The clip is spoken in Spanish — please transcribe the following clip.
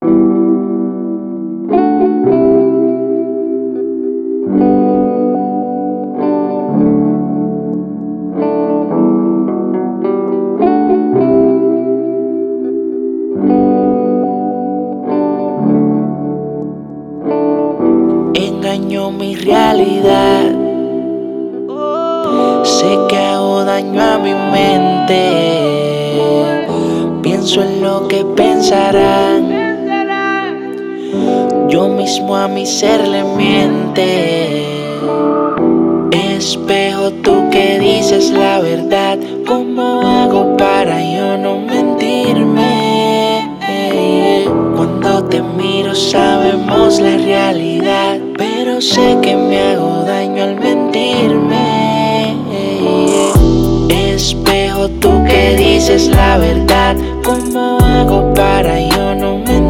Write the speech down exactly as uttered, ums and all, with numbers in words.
Engaño mi realidad. Sé que hago daño a mi mente. Pienso en lo que pensarán. Yo mismo a mi ser le miente. Espejo, tú que dices la verdad, ¿cómo hago para yo no mentirme? Cuando te miro sabemos la realidad, pero sé que me hago daño al mentirme. Espejo, tú que dices la verdad, ¿cómo hago para yo no mentirme?